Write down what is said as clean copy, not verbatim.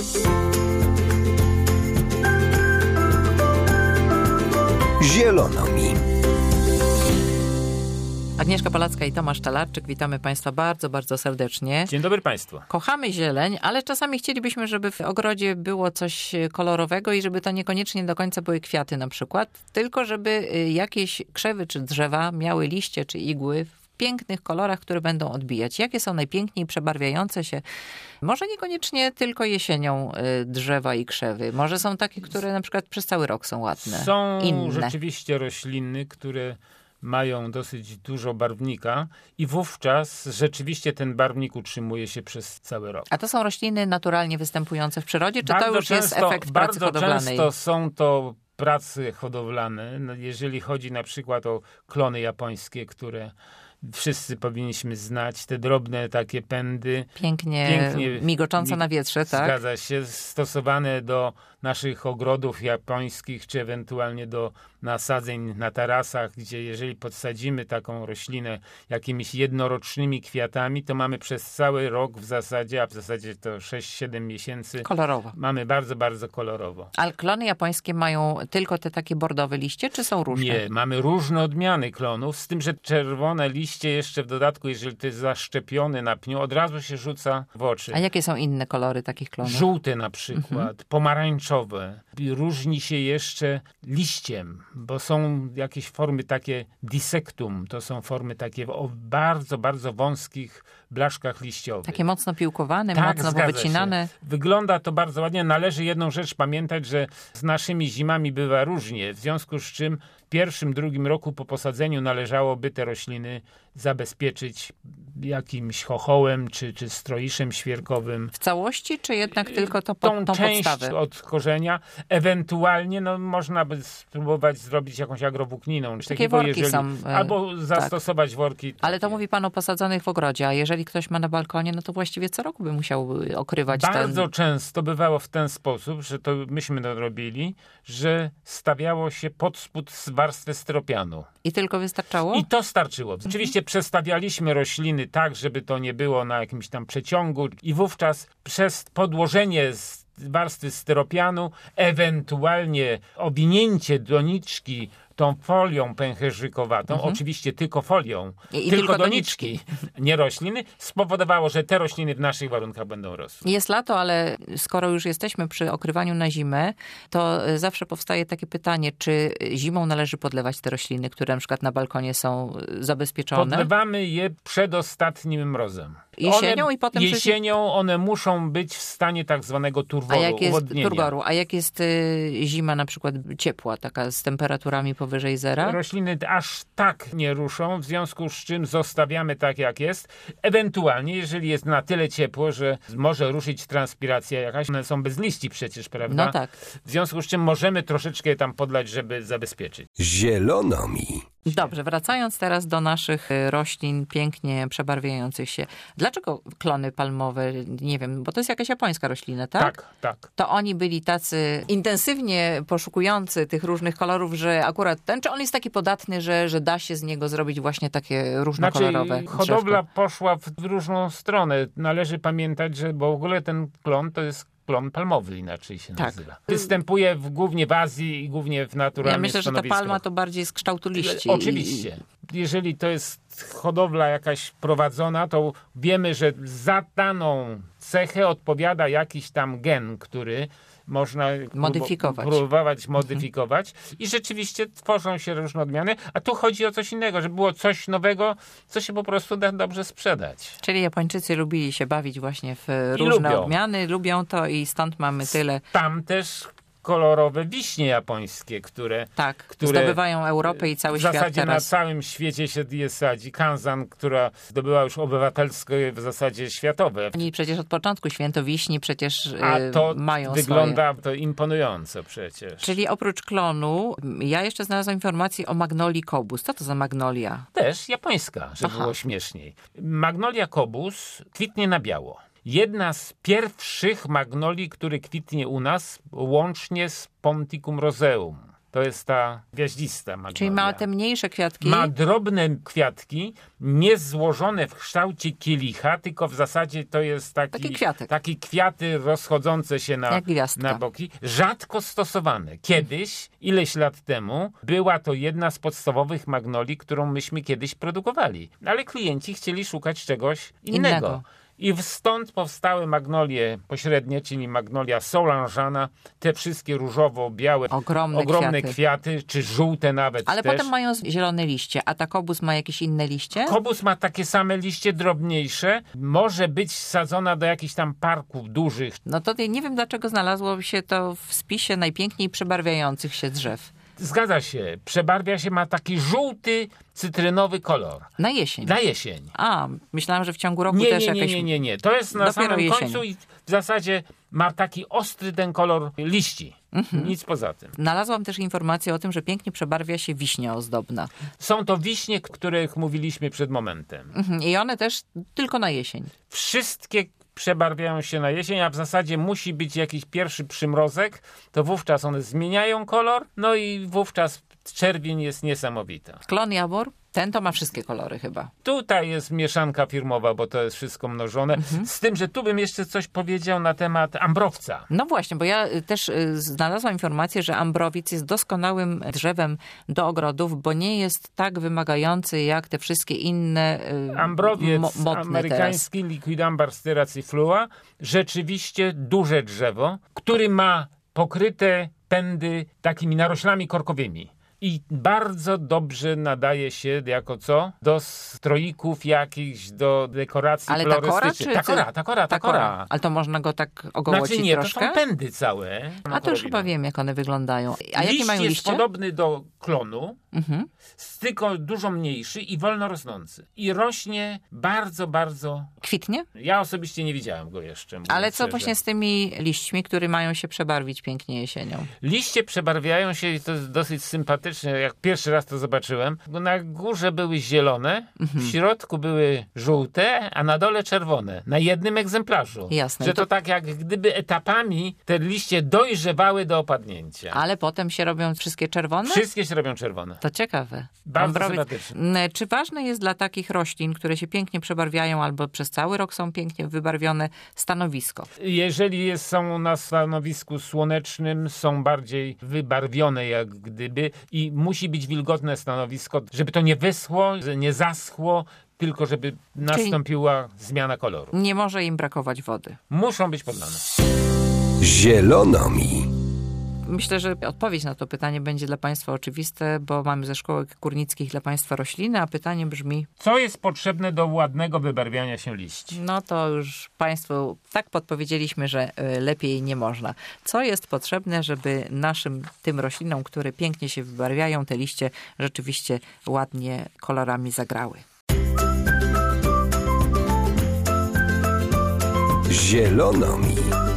Zielono mi. Agnieszka Polacka i Tomasz Talarczyk. Witamy Państwa bardzo, bardzo serdecznie. Dzień dobry Państwu. Kochamy zieleń, ale czasami chcielibyśmy, żeby w ogrodzie było coś kolorowego i żeby to niekoniecznie do końca były kwiaty na przykład, tylko żeby jakieś krzewy czy drzewa miały liście czy igły w pięknych kolorach, które będą odbijać. Jakie są najpiękniej przebarwiające się, może niekoniecznie tylko jesienią, drzewa i krzewy. Może są takie, które na przykład przez cały rok są ładne. Są inne. Rzeczywiście rośliny, które mają dosyć dużo barwnika i wówczas rzeczywiście ten barwnik utrzymuje się przez cały rok. A to są rośliny naturalnie występujące w przyrodzie, czy to już jest efekt pracy hodowlanej? Bardzo często są to prace hodowlane. No, jeżeli chodzi na przykład o klony japońskie, które wszyscy powinniśmy znać, te drobne takie pędy. Pięknie migoczące na wietrze, tak? Zgadza się, stosowane do naszych ogrodów japońskich, czy ewentualnie do nasadzeń na tarasach, gdzie jeżeli podsadzimy taką roślinę jakimiś jednorocznymi kwiatami, to mamy przez cały rok w zasadzie, a w zasadzie to 6-7 miesięcy. Kolorowo. Mamy bardzo, bardzo kolorowo. Ale klony japońskie mają tylko te takie bordowe liście, czy są różne? Nie, mamy różne odmiany klonów, z tym, że czerwone liście jeszcze w dodatku, jeżeli to jest zaszczepione na pniu, od razu się rzuca w oczy. A jakie są inne kolory takich klonów? Żółte na przykład, pomarańczowe. Różni się jeszcze liściem, bo są jakieś formy takie disectum, to są formy takie o bardzo, bardzo wąskich blaszkach liściowych. Takie mocno piłkowane, tak, mocno powycinane. Się. Wygląda to bardzo ładnie. Należy jedną rzecz pamiętać, że z naszymi zimami bywa różnie, w związku z czym w pierwszym, drugim roku po posadzeniu należałoby te rośliny zabezpieczyć jakimś chochołem czy stroiszem świerkowym. W całości, czy jednak tylko tą część podstawę? Od korzenia. Ewentualnie można by spróbować zrobić jakąś agrowłókniną. Takie worki są. Albo zastosować tak. worki. Ale to mówi pan o posadzonych w ogrodzie, a jeżeli ktoś ma na balkonie, no to właściwie co roku by musiał okrywać Bardzo często bywało w ten sposób, że to myśmy to robili, że stawiało się pod spód warstwę styropianu. I tylko wystarczało? I to starczyło. Oczywiście przestawialiśmy rośliny tak, żeby to nie było na jakimś tam przeciągu i wówczas przez podłożenie warstwy styropianu, ewentualnie owinięcie doniczki tą folią pęcherzykowatą, oczywiście tylko folią, I tylko doniczki, nie rośliny, spowodowało, że te rośliny w naszych warunkach będą rosły. Jest lato, ale skoro już jesteśmy przy okrywaniu na zimę, to zawsze powstaje takie pytanie, czy zimą należy podlewać te rośliny, które na przykład na balkonie są zabezpieczone? Podlewamy je przed ostatnim mrozem. Jesienią i potem... Jesienią one muszą być w stanie tak zwanego turboru, uwodnienia. A jak jest zima na przykład ciepła, taka z temperaturami powyżej zera? Rośliny aż tak nie ruszą, w związku z czym zostawiamy tak jak jest. Ewentualnie, jeżeli jest na tyle ciepło, że może ruszyć transpiracja jakaś, one są bez liści przecież, prawda? No tak. W związku z czym możemy troszeczkę je tam podlać, żeby zabezpieczyć. Zielono mi. Dobrze, wracając teraz do naszych roślin pięknie przebarwiających się. Dlaczego klony palmowe, nie wiem, bo to jest jakaś japońska roślina, tak? Tak. To oni byli tacy intensywnie poszukujący tych różnych kolorów, że akurat ten, czy on jest taki podatny, że da się z niego zrobić właśnie takie różnokolorowe hodowla poszła w różną stronę. Należy pamiętać, że w ogóle ten klon to jest klon palmowy, inaczej się nazywa. Występuje głównie w Azji i głównie w naturalnych Ja myślę, że ta palma to bardziej z kształtu liści. Oczywiście. Jeżeli to jest hodowla jakaś prowadzona, to wiemy, że za daną cechę odpowiada jakiś tam gen, który można próbować modyfikować i rzeczywiście tworzą się różne odmiany, a tu chodzi o coś innego, żeby było coś nowego, co się po prostu da dobrze sprzedać. Czyli Japończycy lubili się bawić właśnie w różne odmiany, lubią to i stąd mamy tyle. Tam też kolorowe wiśnie japońskie, które zdobywają Europę i cały świat teraz. W zasadzie na całym świecie się je sadzi. Kanzan, która zdobyła już obywatelskie w zasadzie światowe. Oni przecież od początku święto wiśni przecież mają wygląda to imponująco przecież. Czyli oprócz klonu, ja jeszcze znalazłam informację o magnolii kobus. Co to za magnolia? Też japońska, żeby było śmieszniej. Magnolia kobus kwitnie na biało. Jedna z pierwszych magnolii, które kwitnie u nas, łącznie z Ponticum roseum. to jest ta gwiaździsta magnolia. Czyli ma te mniejsze kwiatki? Ma drobne kwiatki, nie złożone w kształcie kielicha, tylko w zasadzie to jest taki kwiaty rozchodzące się na boki. Rzadko stosowane. Kiedyś, ileś lat temu, była to jedna z podstawowych magnolii, którą myśmy kiedyś produkowali. Ale klienci chcieli szukać czegoś innego. I stąd powstały magnolie pośrednie, czyli magnolia solanżana, te wszystkie różowo-białe, ogromne kwiaty, czy żółte nawet. Ale też. Potem mają zielone liście, a ta kobus ma jakieś inne liście? Kobus ma takie same liście, drobniejsze. Może być sadzona do jakichś tam parków dużych. No to nie wiem, dlaczego znalazło się to w spisie najpiękniej przebarwiających się drzew. Zgadza się. Przebarwia się, ma taki żółty, cytrynowy kolor. Na jesień? Na jesień. A, myślałam, że w ciągu roku też jakaś... Nie. To jest na samym końcu i w zasadzie ma taki ostry ten kolor liści. Nic poza tym. Znalazłam też informację o tym, że pięknie przebarwia się wiśnia ozdobna. Są to wiśnie, o których mówiliśmy przed momentem. I one też tylko na jesień. Wszystkie przebarwiają się na jesień, a w zasadzie musi być jakiś pierwszy przymrozek, to wówczas one zmieniają kolor, no i wówczas czerwień jest niesamowita. Klon Jabor? Ten to ma wszystkie kolory chyba. Tutaj jest mieszanka firmowa, bo to jest wszystko mnożone. Z tym, że tu bym jeszcze coś powiedział na temat ambrowca. No właśnie, bo ja też znalazłam informację, że ambrowic jest doskonałym drzewem do ogrodów, bo nie jest tak wymagający jak te wszystkie inne ambrowiec amerykański teraz. Liquidambar styraciflua, rzeczywiście duże drzewo, który ma pokryte pędy takimi naroślami korkowymi. I bardzo dobrze nadaje się jako co? Do stroików jakichś, do dekoracji florystycznych. Takora. Ale to można go tak ogołocić troszkę? To są pędy całe. A to już chyba wiem, jak one wyglądają. A jakie mają liście? Jest podobny do klonu, tylko dużo mniejszy i wolno rosnący. I rośnie bardzo, bardzo... Kwitnie? Ja osobiście nie widziałem go jeszcze. Ale co właśnie z tymi liśćmi, które mają się przebarwić pięknie jesienią? Liście przebarwiają się i to jest dosyć sympatyczne. Jak pierwszy raz to zobaczyłem. Na górze były zielone, w środku były żółte, a na dole czerwone. Na jednym egzemplarzu. Jasne. Że to tak jak gdyby etapami te liście dojrzewały do opadnięcia. Ale potem się robią wszystkie czerwone? Wszystkie się robią czerwone. To ciekawe. Bardzo sympatyczne. Czy ważne jest dla takich roślin, które się pięknie przebarwiają albo przez cały rok są pięknie wybarwione, stanowisko? Jeżeli są na stanowisku słonecznym, są bardziej wybarwione jak gdyby i musi być wilgotne stanowisko, żeby to nie wyschło, nie zaschło, tylko żeby nastąpiła zmiana koloru. Nie może im brakować wody. Muszą być podlane. Zielono mi. Myślę, że odpowiedź na to pytanie będzie dla Państwa oczywiste, bo mamy ze szkołek górnickich dla Państwa rośliny, a pytanie brzmi... Co jest potrzebne do ładnego wybarwiania się liści? No to już Państwu tak podpowiedzieliśmy, że lepiej nie można. Co jest potrzebne, żeby tym roślinom, które pięknie się wybarwiają, te liście rzeczywiście ładnie kolorami zagrały? Zielono mi.